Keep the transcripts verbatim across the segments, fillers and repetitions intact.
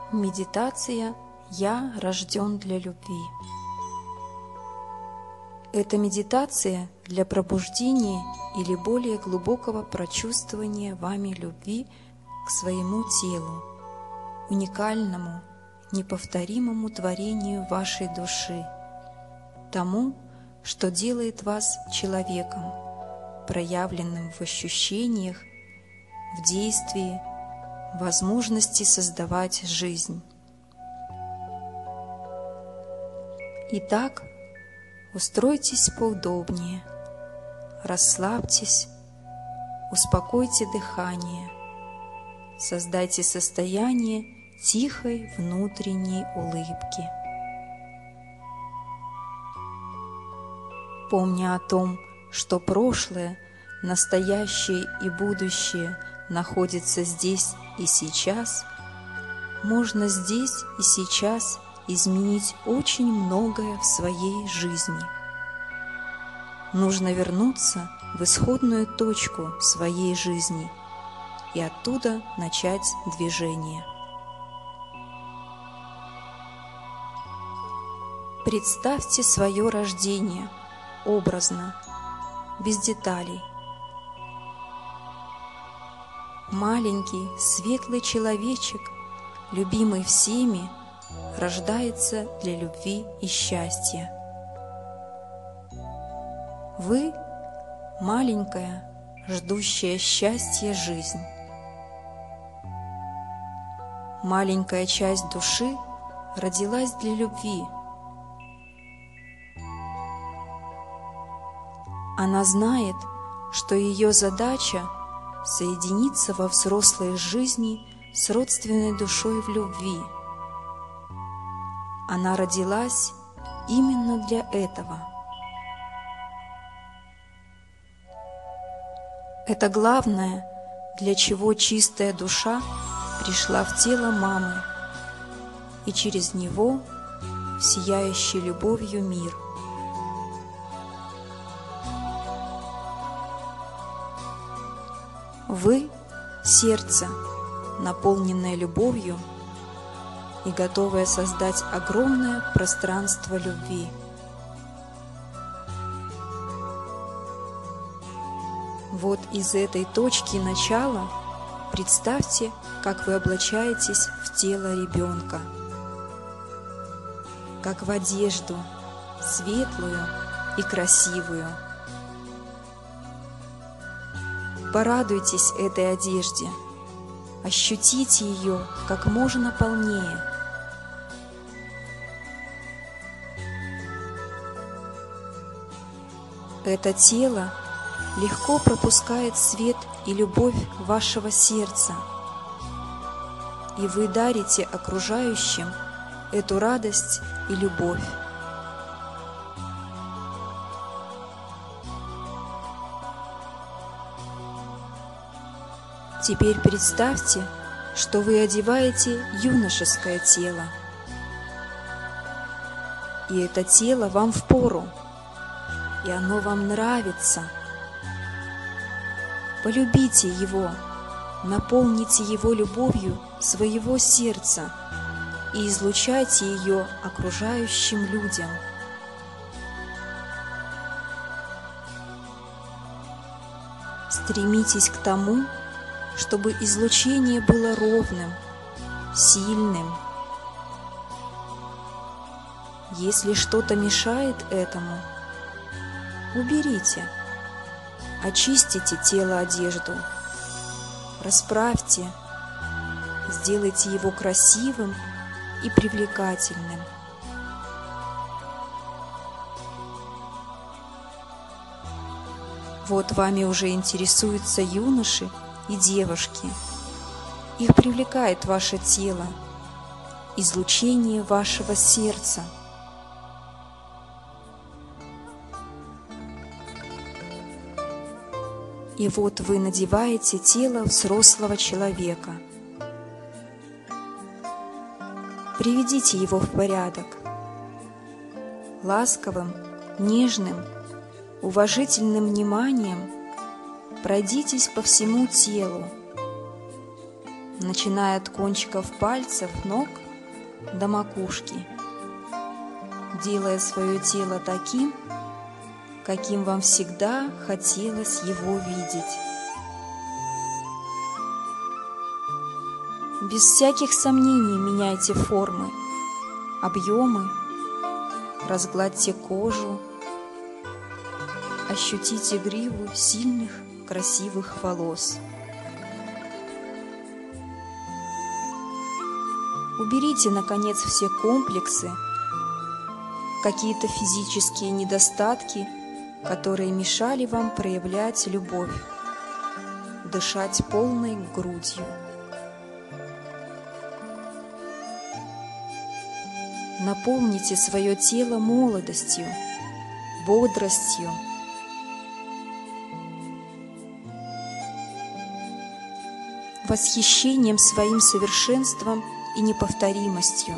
Медитация «Я рожден для любви». Это медитация для пробуждения или более глубокого прочувствования вами любви к своему телу, уникальному, неповторимому творению вашей души, тому, что делает вас человеком, проявленным в ощущениях, в действии, возможности создавать жизнь. Итак, устройтесь поудобнее, расслабьтесь, успокойте дыхание, создайте состояние тихой внутренней улыбки. Помня о том, что прошлое, настоящее и будущее находятся здесь и сейчас, можно здесь и сейчас изменить очень многое в своей жизни. Нужно вернуться в исходную точку своей жизни и оттуда начать движение. Представьте свое рождение образно, без деталей. Маленький, светлый человечек, любимый всеми, рождается для любви и счастья. Вы – маленькая, ждущая счастья жизнь. Маленькая часть души родилась для любви. Она знает, что ее задача – соединиться во взрослой жизни с родственной душой в любви. Она родилась именно для этого. Это главное, для чего чистая душа пришла в тело мамы и через него в сияющий любовью мир. Вы – сердце, наполненное любовью и готовое создать огромное пространство любви. Вот из этой точки начала представьте, как вы облачаетесь в тело ребенка, как в одежду, светлую и красивую. Порадуйтесь этой одежде, ощутите ее как можно полнее. Это тело легко пропускает свет и любовь вашего сердца, и вы дарите окружающим эту радость и любовь. Теперь представьте, что вы одеваете юношеское тело, и это тело вам впору, и оно вам нравится. Полюбите его, наполните его любовью своего сердца и излучайте ее окружающим людям. Стремитесь к тому, чтобы излучение было ровным, сильным. Если что-то мешает этому, уберите, очистите тело одежду, расправьте, сделайте его красивым и привлекательным. Вот вами уже интересуются юноши и девушки. Их привлекает ваше тело, излучение вашего сердца. И вот вы надеваете тело взрослого человека. Приведите его в порядок. Ласковым, нежным, уважительным вниманием пройдитесь по всему телу, начиная от кончиков пальцев ног до макушки, делая свое тело таким, каким вам всегда хотелось его видеть. Без всяких сомнений меняйте формы, объемы, разгладьте кожу, ощутите гриву сильных, красивых волос. Уберите, наконец, все комплексы, какие-то физические недостатки, которые мешали вам проявлять любовь, дышать полной грудью. Наполните свое тело молодостью, бодростью, восхищением своим совершенством и неповторимостью.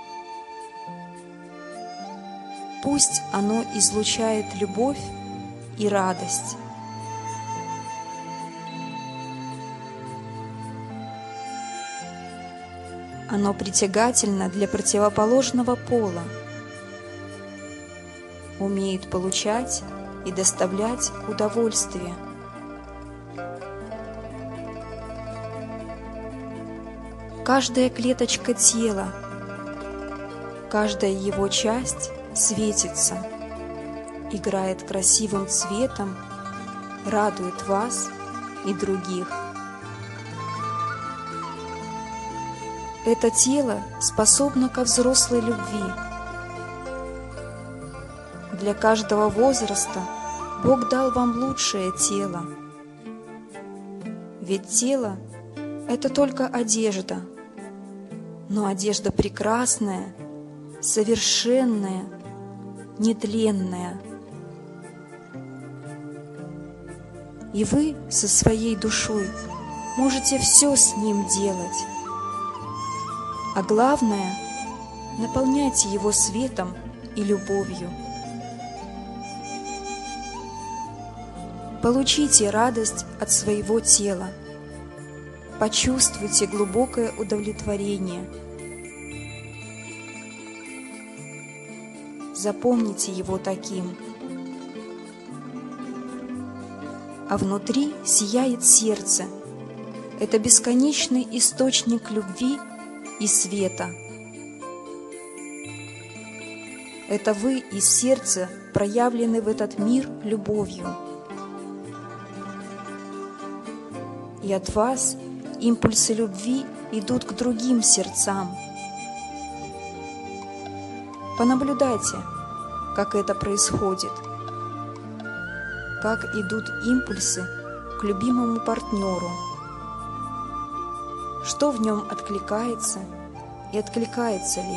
Пусть оно излучает любовь и радость. Оно притягательно для противоположного пола, умеет получать и доставлять удовольствие. Каждая клеточка тела, каждая его часть светится, играет красивым цветом, радует вас и других. Это тело способно ко взрослой любви. Для каждого возраста Бог дал вам лучшее тело. Ведь тело – это только одежда, но одежда прекрасная, совершенная, нетленная. И вы со своей душой можете все с ним делать. А главное, наполняйте его светом и любовью. Получите радость от своего тела. Почувствуйте глубокое удовлетворение. Запомните его таким. А внутри сияет сердце. Это бесконечный источник любви и света. Это вы из сердца проявлены в этот мир любовью. И от вас импульсы любви идут к другим сердцам. Понаблюдайте, как это происходит, как идут импульсы к любимому партнеру, что в нем откликается и откликается ли.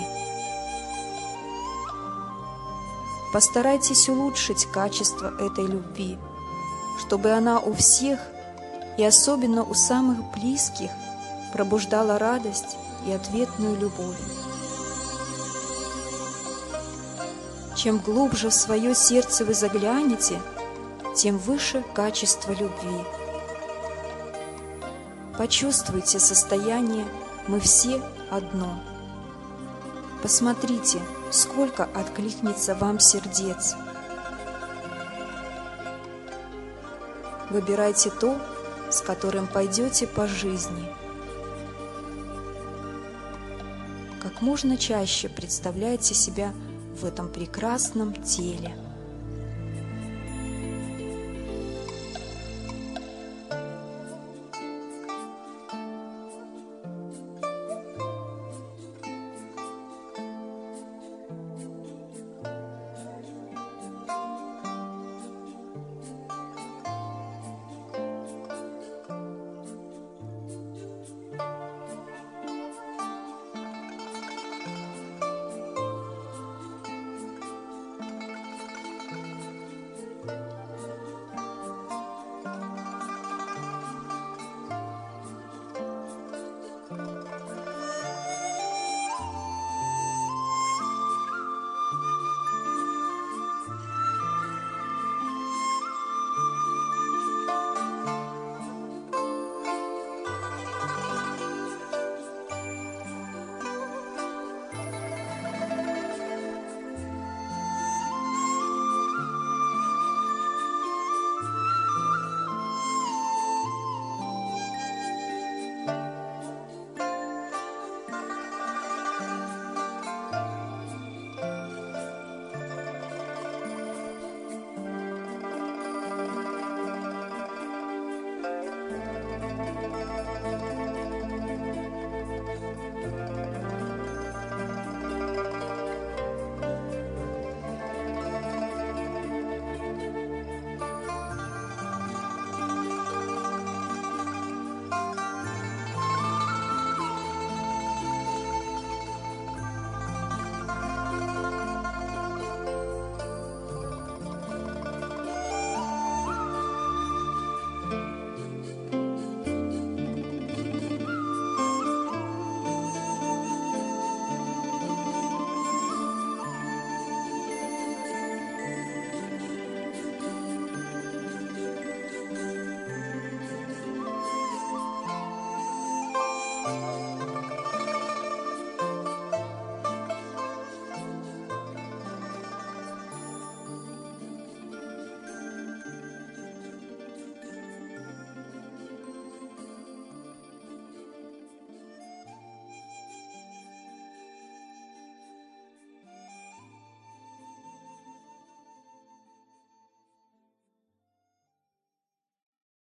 Постарайтесь улучшить качество этой любви, чтобы она у всех и особенно у самых близких пробуждала радость и ответную любовь. Чем глубже в свое сердце вы заглянете, тем выше качество любви. Почувствуйте состояние «мы все одно». Посмотрите, сколько откликнется вам сердец. Выбирайте то, с которым пойдете по жизни. Как можно чаще представляйте себя в этом прекрасном теле.